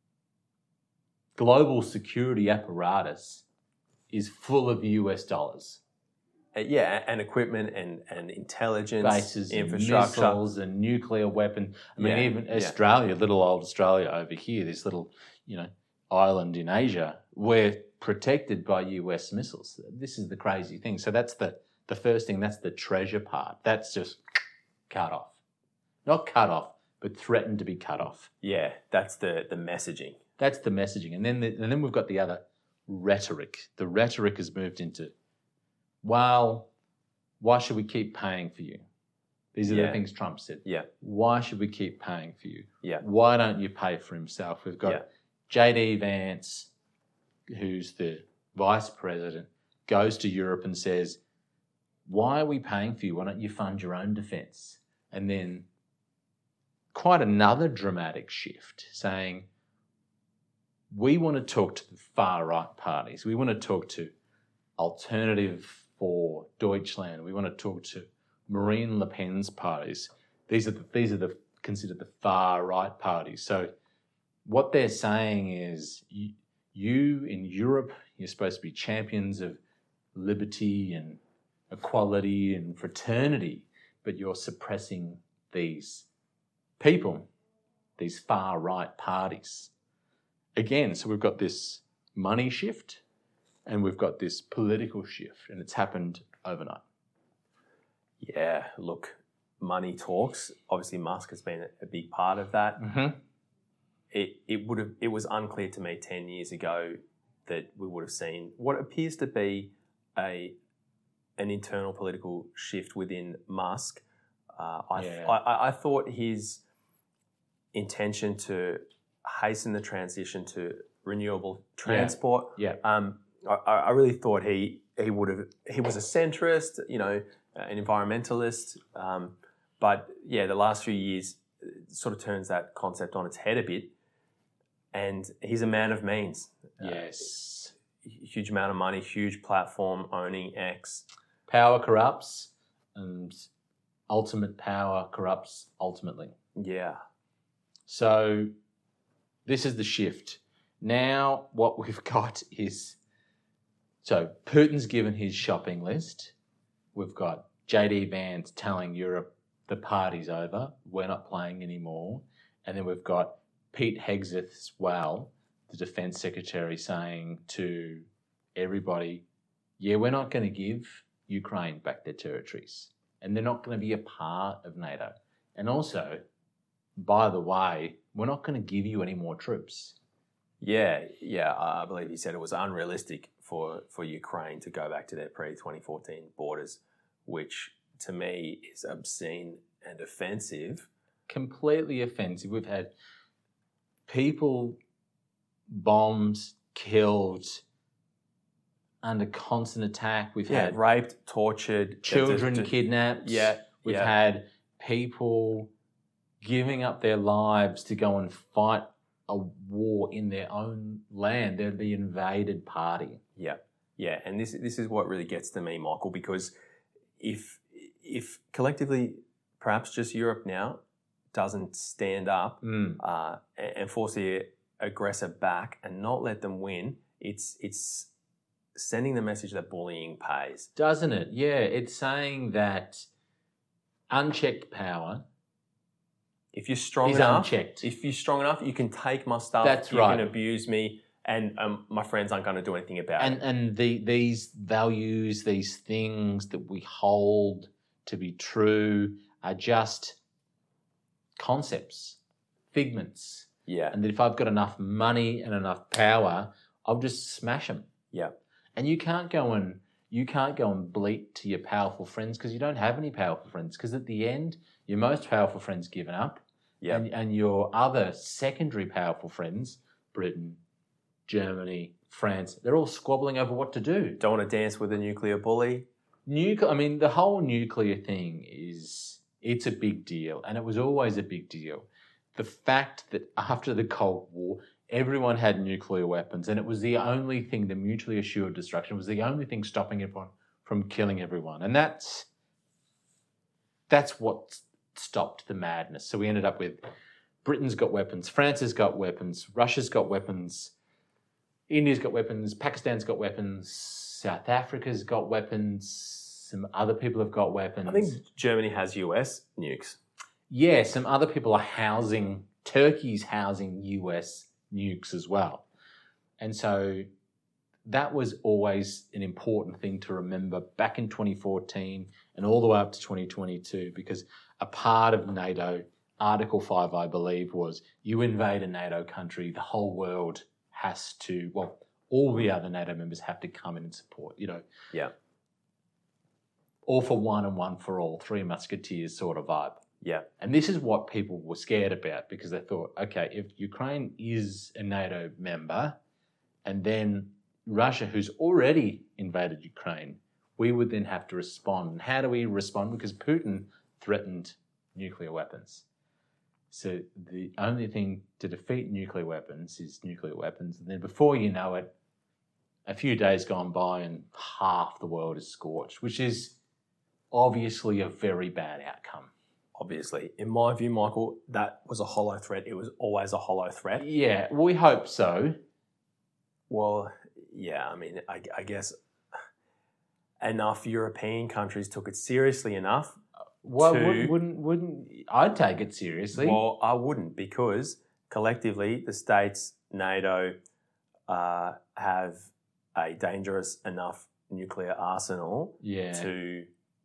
Speaker 1: global security apparatus is full of U S dollars.
Speaker 2: Uh, yeah, and equipment and, and intelligence,
Speaker 1: Bases, and
Speaker 2: infrastructure.
Speaker 1: missiles, and nuclear weapon. I mean,
Speaker 2: Yeah,
Speaker 1: even
Speaker 2: yeah.
Speaker 1: Australia, little old Australia over here, this little, you know, island in Asia, we're protected by U S missiles. This is the crazy thing. So that's the the first thing. That's the treasure part. That's just cut off, not cut off, but threaten to be cut off.
Speaker 2: Yeah, that's the, the messaging.
Speaker 1: That's the messaging. And then the, and then we've got the other rhetoric. The rhetoric has moved into, well, why should we keep paying for you? These are
Speaker 2: Yeah.
Speaker 1: the things Trump said.
Speaker 2: Yeah.
Speaker 1: Why should we keep paying for you?
Speaker 2: Yeah.
Speaker 1: Why don't you pay for himself? We've got
Speaker 2: Yeah.
Speaker 1: J D Vance, who's the vice president, goes to Europe and says, why are we paying for you? Why don't you fund your own defence? And then quite another dramatic shift, saying, we want to talk to the far-right parties. We want to talk to Alternative for Deutschland. We want to talk to Marine Le Pen's parties. These are the, these are the considered the far-right parties. So what they're saying is you, you in Europe, you're supposed to be champions of liberty and equality and fraternity, but you're suppressing these people, these far-right parties. Again, so we've got this money shift and we've got this political shift, and it's happened overnight.
Speaker 2: Yeah, look, money talks. Obviously, Musk has been a big part of that.
Speaker 1: Mm-hmm.
Speaker 2: It it would have it was unclear to me ten years ago that we would have seen what appears to be a an internal political shift within Musk. Uh, I,
Speaker 1: Yeah.
Speaker 2: I I thought his intention to hasten the transition to renewable transport.
Speaker 1: Yeah.
Speaker 2: Um, I, I really thought he he would have he was a centrist, you know, an environmentalist. Um, but yeah, the last few years sort of turns that concept on its head a bit. And he's a man of means.
Speaker 1: Yes.
Speaker 2: Uh, huge amount of money, huge platform, owning X.
Speaker 1: Power corrupts, and ultimate power corrupts ultimately.
Speaker 2: Yeah.
Speaker 1: So this is the shift. Now what we've got is, so Putin's given his shopping list. We've got J D Vance telling Europe the party's over, we're not playing anymore. And then we've got Pete Hegseth as well, the Defence Secretary, saying to everybody, yeah, we're not going to give Ukraine back their territories, and they're not going to be a part of NATO. And also, by the way, we're not going to give you any more troops.
Speaker 2: Yeah, yeah. I believe he said it was unrealistic for, for Ukraine to go back to their pre twenty fourteen borders, which to me is obscene and offensive.
Speaker 1: Completely offensive. We've had people bombed, killed, under constant attack. We've
Speaker 2: Yeah,
Speaker 1: had
Speaker 2: raped, tortured,
Speaker 1: children
Speaker 2: d- d-
Speaker 1: kidnapped.
Speaker 2: Yeah,
Speaker 1: We've
Speaker 2: yeah.
Speaker 1: had people giving up their lives to go and fight a war in their own land. They're the invaded party.
Speaker 2: Yeah, yeah, and this this is what really gets to me, Michael, because if if collectively, perhaps just Europe now doesn't stand up
Speaker 1: Mm.
Speaker 2: uh, and and force the aggressor back and not let them win, it's it's sending the message that bullying pays.
Speaker 1: Doesn't it? Yeah, it's saying that unchecked power
Speaker 2: If you're strong
Speaker 1: is
Speaker 2: enough,
Speaker 1: unchecked.
Speaker 2: if you're strong enough, you can take my stuff.
Speaker 1: That's
Speaker 2: you
Speaker 1: right.
Speaker 2: can abuse me, and um, my friends aren't going to do anything about
Speaker 1: And
Speaker 2: it.
Speaker 1: and the these values, these things that we hold to be true are just concepts, figments.
Speaker 2: Yeah,
Speaker 1: And that if I've got enough money and enough power, I'll just smash them.
Speaker 2: yeah,
Speaker 1: And you can't go and you can't go and bleat to your powerful friends because you don't have any powerful friends. Because at the end, your most powerful friend's given up,
Speaker 2: yeah,
Speaker 1: and and your other secondary powerful friends, Britain, Germany, France, they're all squabbling over what to do.
Speaker 2: Don't want to dance with a nuclear bully.
Speaker 1: Nuclear. I mean, the whole nuclear thing is it's a big deal, and it was always a big deal. The fact that after the Cold War, everyone had nuclear weapons, and it was the only thing, the mutually assured destruction was the only thing stopping everyone from killing everyone. And that's that's what stopped the madness. So we ended up with Britain's got weapons, France has got weapons, Russia's got weapons, India's got weapons, Pakistan's got weapons, South Africa's got weapons, some other people have got weapons.
Speaker 2: I think Germany has U S nukes.
Speaker 1: Yeah, some other people are housing, Turkey's housing U S nukes as well. And so that was always an important thing to remember back in twenty fourteen and all the way up to twenty twenty-two, because a part of NATO, Article five, I believe, was you invade a NATO country, the whole world has to, well, all the other NATO members have to come in and support, you know.
Speaker 2: Yeah.
Speaker 1: All for one and one for all, Three Musketeers sort of vibe.
Speaker 2: Yeah.
Speaker 1: And this is what people were scared about because they thought, okay, if Ukraine is a NATO member and then Russia, who's already invaded Ukraine, we would then have to respond. And how do we respond? Because Putin threatened nuclear weapons. So the only thing to defeat nuclear weapons is nuclear weapons. And then before you know it, a few days gone by and half the world is scorched, which is obviously a very bad outcome.
Speaker 2: Obviously. In my view, Michael, that was a hollow threat. It was always a hollow threat.
Speaker 1: Yeah, we hope so.
Speaker 2: Well, yeah, I mean, I, I guess enough European countries took it seriously enough.
Speaker 1: Well,
Speaker 2: to,
Speaker 1: wouldn't, wouldn't, wouldn't, I'd take it seriously.
Speaker 2: Well, I wouldn't because collectively the states, NATO, uh, have a dangerous enough nuclear arsenal
Speaker 1: yeah.
Speaker 2: to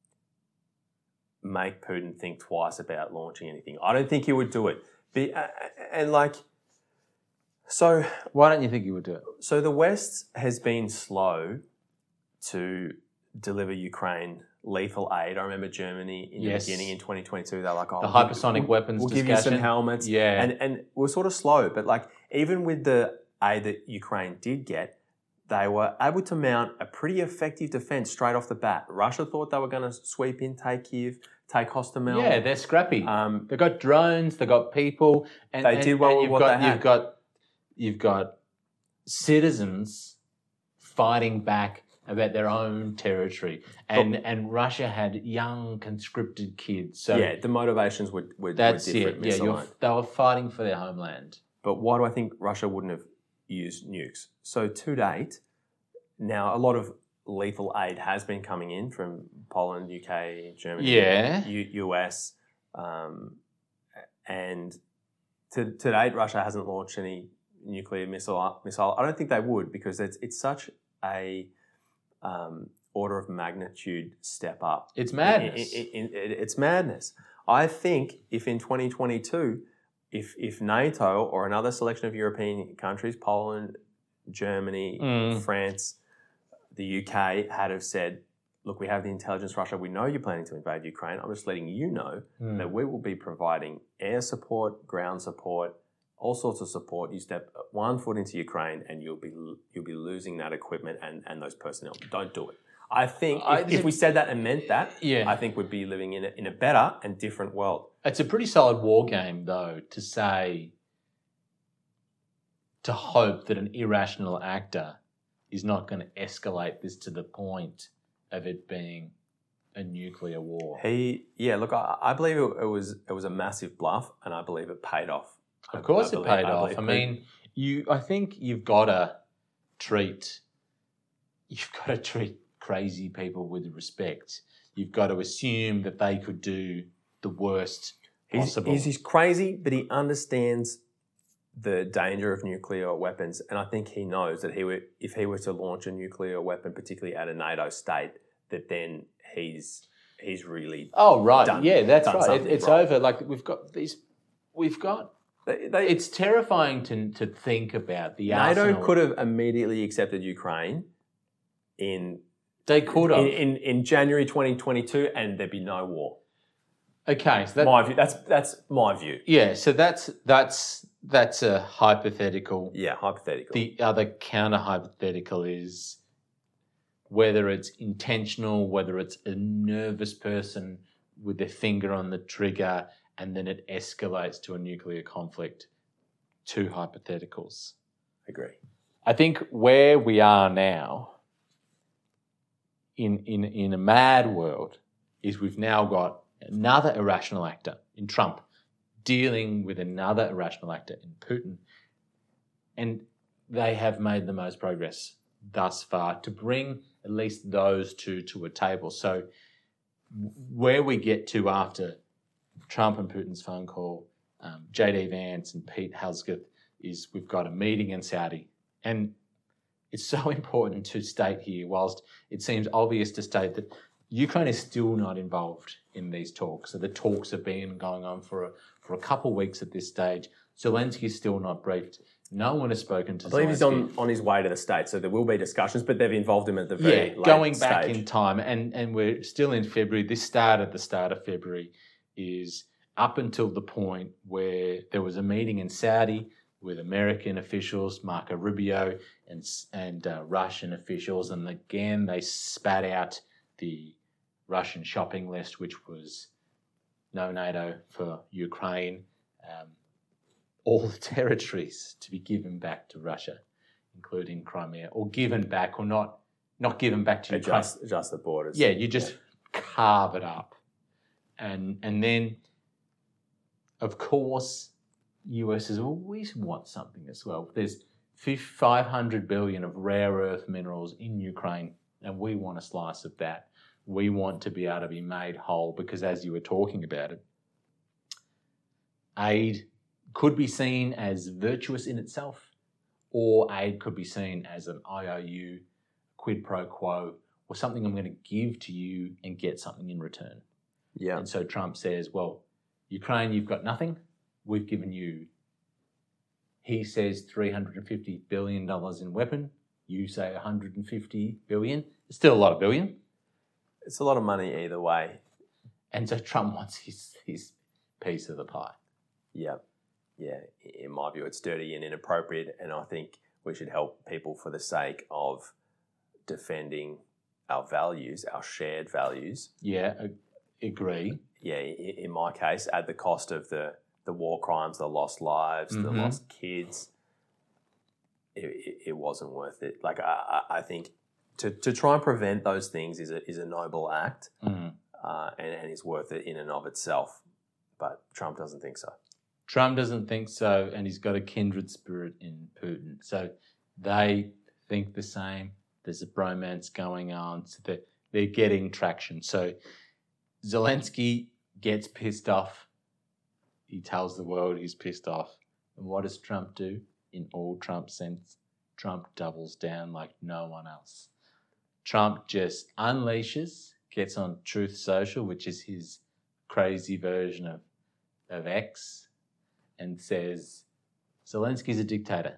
Speaker 2: make Putin think twice about launching anything. I don't think he would do it. Be, uh, and like, so...
Speaker 1: Why don't you think he would do it?
Speaker 2: So the West has been slow to deliver Ukraine lethal aid. I remember Germany in
Speaker 1: yes.
Speaker 2: the beginning in twenty twenty-two, they're like, oh,
Speaker 1: the hypersonic
Speaker 2: we'll,
Speaker 1: weapons
Speaker 2: We'll
Speaker 1: discussion.
Speaker 2: give you some helmets.
Speaker 1: Yeah.
Speaker 2: And, and we're sort of slow, but like even with the aid that Ukraine did get, they were able to mount a pretty effective defense straight off the bat. Russia thought they were going to sweep in, take Kyiv, take Hostomel.
Speaker 1: Yeah, they're scrappy.
Speaker 2: Um,
Speaker 1: they've got drones, they've got people. And,
Speaker 2: they
Speaker 1: and,
Speaker 2: did well
Speaker 1: and
Speaker 2: with
Speaker 1: you've
Speaker 2: what
Speaker 1: got,
Speaker 2: they had.
Speaker 1: You've got, you've got citizens fighting back about their own territory. And
Speaker 2: But,
Speaker 1: and Russia had young conscripted kids. So
Speaker 2: yeah, the motivations were, were,
Speaker 1: that's
Speaker 2: were different.
Speaker 1: it. Yeah, you're, they were fighting for their homeland.
Speaker 2: But why do I think Russia wouldn't have used nukes? So to date, now a lot of lethal aid has been coming in from Poland, U K, Germany,
Speaker 1: Yeah.
Speaker 2: U- US, um, and to, to date, Russia hasn't launched any nuclear missile. Missile. I don't think they would because it's it's such a um, order of magnitude step up.
Speaker 1: It's madness.
Speaker 2: In, in, in, in, it's madness. I think if in twenty twenty-two, if if NATO or another selection of European countries, Poland, Germany,
Speaker 1: Mm.
Speaker 2: France, the U K, had have said, look, we have the intelligence, Russia, we know you're planning to invade Ukraine. I'm just letting you know
Speaker 1: Mm.
Speaker 2: that we will be providing air support, ground support, all sorts of support. You step one foot into Ukraine and you'll be you'll be losing that equipment and, and those personnel. Don't do it. I think if,
Speaker 1: I-
Speaker 2: if we said that and meant that,
Speaker 1: Yeah.
Speaker 2: I think we'd be living in a, in a better and different world.
Speaker 1: It's a pretty solid war game, though, to say, to hope that an irrational actor is not going to escalate this to the point of it being a nuclear war.
Speaker 2: He, yeah, look, I, I believe it, it was it was a massive bluff, and I believe it paid off.
Speaker 1: Of course,
Speaker 2: I
Speaker 1: it
Speaker 2: believe-
Speaker 1: paid
Speaker 2: I
Speaker 1: off.
Speaker 2: believe
Speaker 1: I
Speaker 2: Putin-
Speaker 1: mean, you. I think you've got to treat. You've got to treat crazy people with respect. You've got to assume that they could do the worst
Speaker 2: he's,
Speaker 1: possible.
Speaker 2: he's, he's crazy, but he understands the danger of nuclear weapons, and I think he knows that he would, if he were to launch a nuclear weapon, particularly at a NATO state, that then he's he's really
Speaker 1: oh right,
Speaker 2: done-
Speaker 1: yeah, that's
Speaker 2: done
Speaker 1: right. It,
Speaker 2: something
Speaker 1: it's
Speaker 2: wrong.
Speaker 1: over. Like we've got these. We've got.
Speaker 2: They, they,
Speaker 1: It's terrifying to to think about the
Speaker 2: NATO
Speaker 1: arsenal.
Speaker 2: could have immediately accepted Ukraine in
Speaker 1: They could have.
Speaker 2: in, in, in January twenty twenty-two, and there'd be no war.
Speaker 1: okay, so that,
Speaker 2: My view. That's that's my view.
Speaker 1: yeah. So that's that's that's a hypothetical.
Speaker 2: Yeah, hypothetical.
Speaker 1: The other counter hypothetical is whether it's intentional, whether it's a nervous person with their finger on the trigger, and then it escalates to a nuclear conflict. Two hypotheticals.
Speaker 2: Agree.
Speaker 1: I think where we are now in, in, in a mad world is we've now got another irrational actor in Trump dealing with another irrational actor in Putin. And they have made the most progress thus far to bring at least those two to a table. So where we get to after Trump and Putin's phone call, um, J D Vance and Pete Hegseth, is we've got a meeting in Saudi. And it's so important to state here, whilst it seems obvious to state that Ukraine is still not involved in these talks. So the talks have been going on for a, for a couple of weeks at this stage. Zelensky's still not briefed. No one has spoken to
Speaker 2: I believe
Speaker 1: Zelensky.
Speaker 2: he's on, on his way to the States, so there will be discussions, but they've involved him at the very
Speaker 1: yeah,
Speaker 2: late
Speaker 1: going back
Speaker 2: stage.
Speaker 1: in time, and, and we're still in February. This start at the start of February is up until the point where there was a meeting in Saudi with American officials, Marco Rubio, and and uh, Russian officials, and again they spat out the Russian shopping list, which was no NATO for Ukraine, um, all the territories to be given back to Russia, including Crimea, or given back, or not not given back to Ukraine.
Speaker 2: Adjust, adjust the borders.
Speaker 1: Yeah, you just yeah. carve it up, and and then, of course, U S says, well, we want something as well. There's five hundred billion of rare earth minerals in Ukraine, and we want a slice of that. We want to be able to be made whole because, as you were talking about it, aid could be seen as virtuous in itself, or aid could be seen as an I O U, quid pro quo, or something I'm going to give to you and get something in return.
Speaker 2: Yeah.
Speaker 1: And so Trump says, well, Ukraine, you've got nothing. We've given you, he says, three hundred fifty billion dollars in weapon. You say one hundred fifty billion dollars. It's still a lot of billion.
Speaker 2: It's a lot of money either way.
Speaker 1: And so Trump wants his, his piece of the pie.
Speaker 2: Yeah. Yeah. In my view, it's dirty and inappropriate. And I think we should help people for the sake of defending our values, our shared values.
Speaker 1: Yeah, I agree.
Speaker 2: Yeah, in my case, at the cost of the, the war crimes, the lost lives, mm-hmm. the lost kids, it, it, it wasn't worth it. Like, I, I think to, to try and prevent those things is a, is a noble act
Speaker 1: mm-hmm.
Speaker 2: uh, and, and is worth it in and of itself. But Trump doesn't think so.
Speaker 1: Trump doesn't think so, and he's got a kindred spirit in Putin. So they think the same. There's a bromance going on. So they're, they're getting traction. So Zelensky gets pissed off. He tells the world he's pissed off. And what does Trump do? In all Trump sense, Trump doubles down like no one else. Trump just unleashes, gets on Truth Social, which is his crazy version of, of X, and says, Zelensky's a dictator.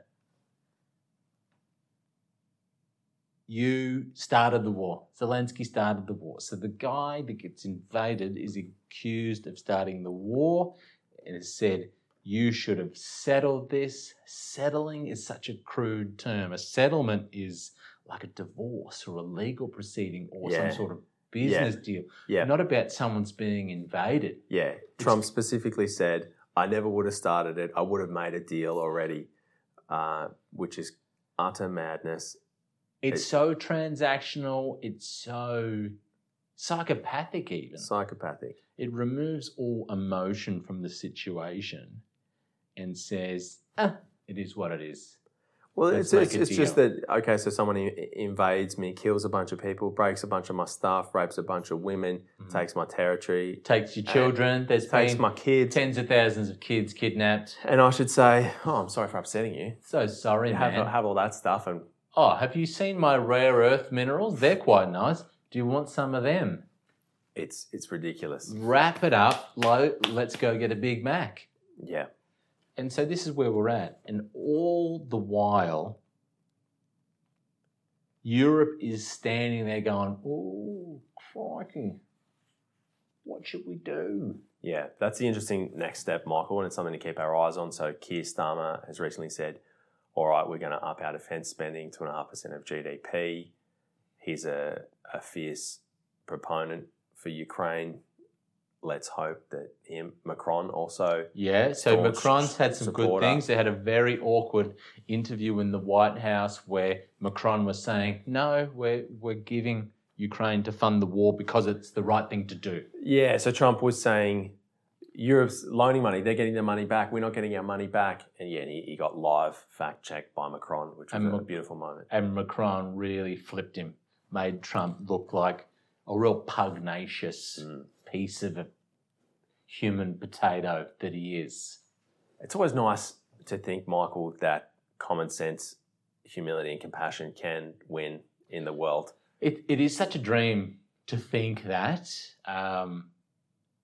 Speaker 1: You started the war. Zelensky started the war. So the guy that gets invaded is accused of starting the war and has said, you should have settled this. Settling is such a crude term. A settlement is like a divorce or a legal proceeding or
Speaker 2: yeah.
Speaker 1: some sort of business
Speaker 2: yeah.
Speaker 1: deal.
Speaker 2: Yeah.
Speaker 1: Not about someone's being invaded.
Speaker 2: Yeah. Trump it's, specifically said, I never would have started it. I would have made a deal already, uh, which is utter madness.
Speaker 1: It's it, so transactional. It's so psychopathic even.
Speaker 2: Psychopathic.
Speaker 1: It removes all emotion from the situation and says, ah, it is what it is.
Speaker 2: Well, Let's it's it's, it's just that, okay, so someone invades me, kills a bunch of people, breaks a bunch of my stuff, rapes a bunch of women, mm-hmm. takes my territory.
Speaker 1: Takes your children. There's
Speaker 2: takes
Speaker 1: been
Speaker 2: my kids.
Speaker 1: Tens of thousands of kids kidnapped.
Speaker 2: And I should say, oh, I'm sorry for upsetting you.
Speaker 1: So sorry,
Speaker 2: you
Speaker 1: man.
Speaker 2: Have, have all that stuff. And
Speaker 1: oh, have you seen my rare earth minerals? They're quite nice. Do you want some of them?
Speaker 2: It's it's ridiculous.
Speaker 1: Wrap it up. Lo, let's go get a Big Mac.
Speaker 2: Yeah.
Speaker 1: And so this is where we're at. And all the while, Europe is standing there going, oh, crikey, what should we do?
Speaker 2: Yeah, that's the interesting next step, Michael, and it's something to keep our eyes on. So Keir Starmer has recently said, all right, we're going to up our defence spending to two point five percent of G D P. He's a, a fierce proponent for Ukraine. Let's hope that him, Macron also...
Speaker 1: Yeah, so Macron's had some supporter. good things. They had a very awkward interview in the White House where Macron was saying, no, we're, we're giving Ukraine to fund the war because it's the right thing to do.
Speaker 2: Yeah, so Trump was saying, Europe's loaning money, they're getting their money back, we're not getting our money back. And yeah, he, he got live fact-checked by Macron, which was and a Mac- beautiful moment.
Speaker 1: And Macron really flipped him, made Trump look like a real pugnacious... Mm. piece of a human potato that he is.
Speaker 2: It's always nice to think, Michael, that common sense, humility and compassion can win in the world.
Speaker 1: It It is such a dream to think that. Um,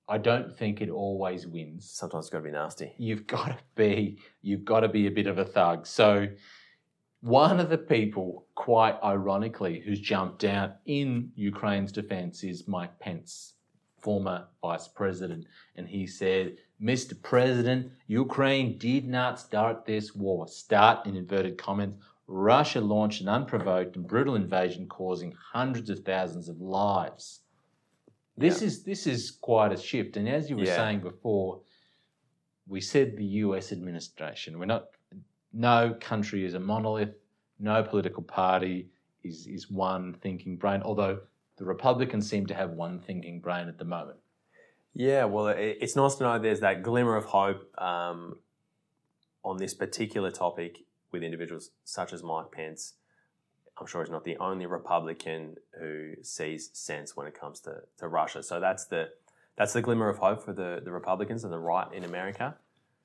Speaker 1: I don't think it always wins.
Speaker 2: Sometimes it's got to be nasty.
Speaker 1: You've got to be, you've got to be a bit of a thug. So one of the people, quite ironically, who's jumped out in Ukraine's defence is Mike Pence, former vice president. And he said, Mister President, Ukraine did not start this war. Start in inverted commas. Russia launched an unprovoked and brutal invasion causing hundreds of thousands of lives. This yeah. is this is quite a shift. And as you were yeah. saying before, we said the U S administration. We're not no country is a monolith, no political party is, is one thinking brain, although the Republicans seem to have one thinking brain at the moment.
Speaker 2: Yeah, well, it, it's nice to know there's that glimmer of hope um, on this particular topic with individuals such as Mike Pence. I'm sure he's not the only Republican who sees sense when it comes to, to Russia. So that's the that's the glimmer of hope for the, the Republicans and the right in America.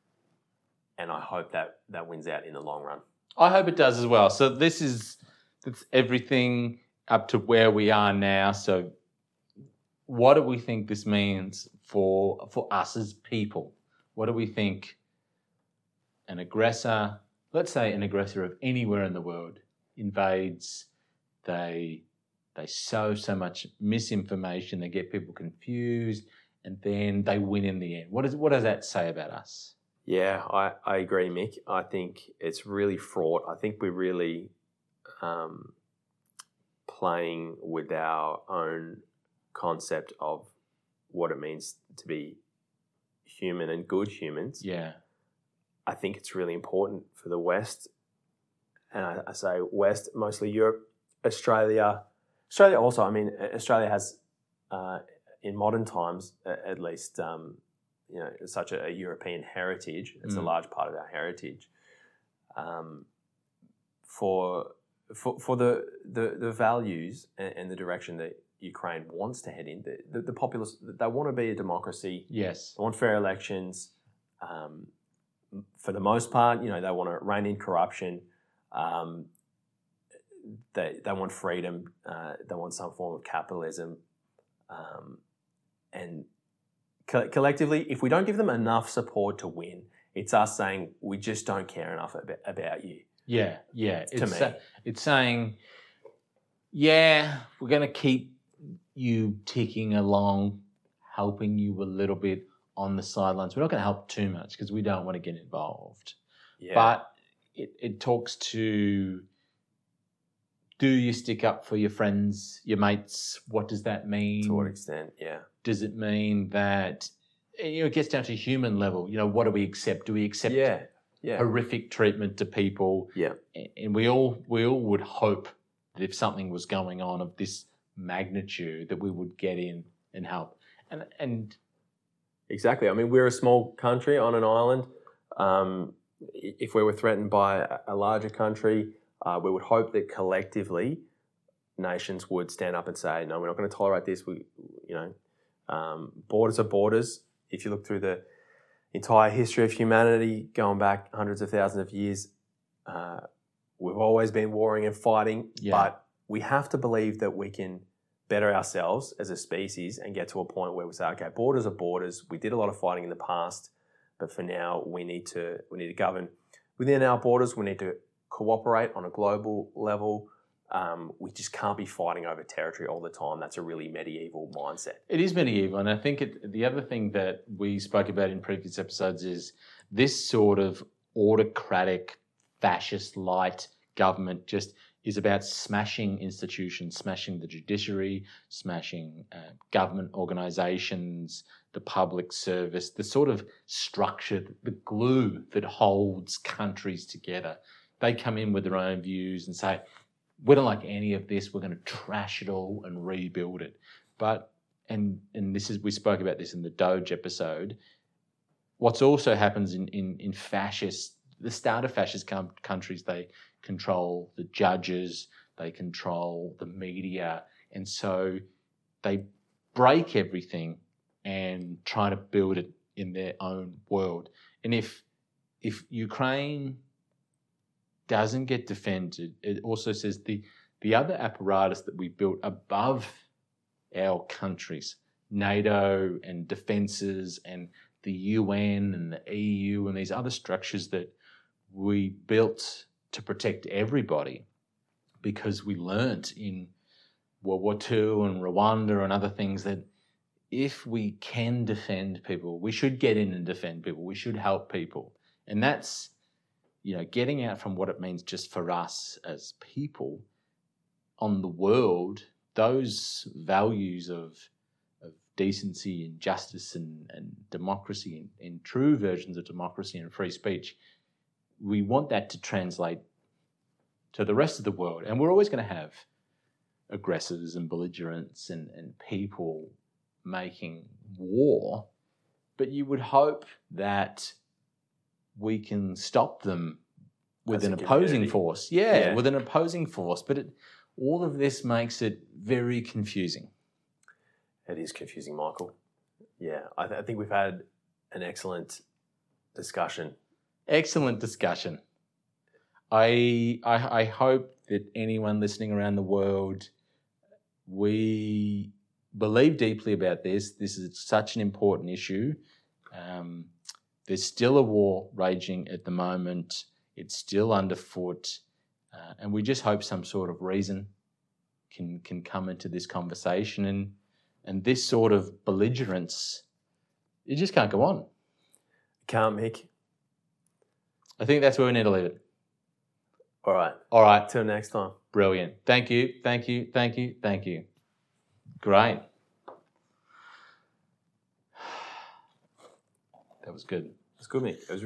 Speaker 2: And I hope that, that wins out in the long run.
Speaker 1: I hope it does as well. So this is that's everything up to where we are now. So what do we think this means for for us as people? What do we think an aggressor, let's say an aggressor of anywhere in the world, invades, they they sow so much misinformation, they get people confused, and then they win in the end. What does what does that say about us?
Speaker 2: Yeah, I, I agree, Mick. I think it's really fraught. I think we're really um, playing with our own concept of what it means to be human and good humans.
Speaker 1: Yeah.
Speaker 2: I think it's really important for the West, and I, I say West, mostly Europe, Australia. Australia also, I mean, Australia has, uh, in modern times at least, um, you know, such a, a European heritage. It's mm. a large part of our heritage. Um, for for for the the, the values and, and the direction that Ukraine wants to head in, the, the, the populace, they want to be a democracy.
Speaker 1: Yes.
Speaker 2: They want fair elections. Um, for the most part, you know, they want to rein in corruption. Um, they they want freedom. Uh, they want some form of capitalism. Um, and co- collectively, if we don't give them enough support to win, it's us saying we just don't care enough about, about you.
Speaker 1: Yeah, yeah.
Speaker 2: To
Speaker 1: it's
Speaker 2: me.
Speaker 1: Sa- it's saying, yeah, we're going to keep you ticking along, helping you a little bit on the sidelines. We're not going to help too much because we don't want to get involved.
Speaker 2: Yeah.
Speaker 1: But it, it talks to, do you stick up for your friends, your mates? What does that mean?
Speaker 2: To what extent, yeah.
Speaker 1: Does it mean that, you know, it gets down to human level. You know, what do we accept? Do we accept
Speaker 2: yeah. Yeah.
Speaker 1: horrific treatment to people?
Speaker 2: Yeah.
Speaker 1: And we all we all would hope that if something was going on of this magnitude, that we would get in and help. And and
Speaker 2: exactly. I mean, we're a small country on an island. Um, if we were threatened by a larger country, uh, we would hope that collectively nations would stand up and say, no, we're not going to tolerate this. We, you know, um, borders are borders. If you look through the entire history of humanity, going back hundreds of thousands of years, uh, we've always been warring and fighting,
Speaker 1: yeah.
Speaker 2: but we have to believe that we can better ourselves as a species and get to a point where we say, okay, borders are borders. We did a lot of fighting in the past, but for now we need to we need to govern within our borders. We need to cooperate on a global level. Um, we just can't be fighting over territory all the time. That's a really medieval mindset.
Speaker 1: It is medieval, and I think it, the other thing that we spoke about in previous episodes is this sort of autocratic, fascist-light government just is about smashing institutions, smashing the judiciary, smashing uh, government organisations, the public service, the sort of structure, the glue that holds countries together. They come in with their own views and say, we don't like any of this, we're going to trash it all and rebuild it. But, and and this is, we spoke about this in the Doge episode, what's also happens in, in, in fascist, the start of fascist com- countries, they control the judges, they control the media, and so they break everything and try to build it in their own world. And if if Ukraine doesn't get defended, it also says the the other apparatus that we built above our countries NATO and defences and the U N and the E U and these other structures that we built to protect everybody, because we learnt in World War Two and Rwanda and other things that if we can defend people, we should get in and defend people. We should help people. And that's, you know, getting out from what it means just for us as people on the world, those values of of decency and justice and, and democracy and, and true versions of democracy and free speech, we want that to translate to the rest of the world. And we're always going to have aggressors and belligerents and, and people making war, but you would hope that we can stop them with
Speaker 2: As
Speaker 1: an
Speaker 2: a
Speaker 1: opposing
Speaker 2: community.
Speaker 1: force. Yeah,
Speaker 2: Yeah.
Speaker 1: with an opposing force. But it, all of this makes it very confusing.
Speaker 2: It is confusing, Michael. Yeah, I, th- I think we've had an excellent discussion.
Speaker 1: Excellent discussion. I, I I hope that anyone listening around the world, we believe deeply about this. This is such an important issue. Um, there's still a war raging at the moment. It's still underfoot. Uh, and we just hope some sort of reason can can come into this conversation. And, and this sort of belligerence, it just can't go on.
Speaker 2: Can't, Mick.
Speaker 1: I think that's where we need to leave it.
Speaker 2: All right.
Speaker 1: All right.
Speaker 2: Till next time.
Speaker 1: Brilliant. Thank you. Thank you. Thank you. Thank you. Great. That was good.
Speaker 2: It's good, Mick. It was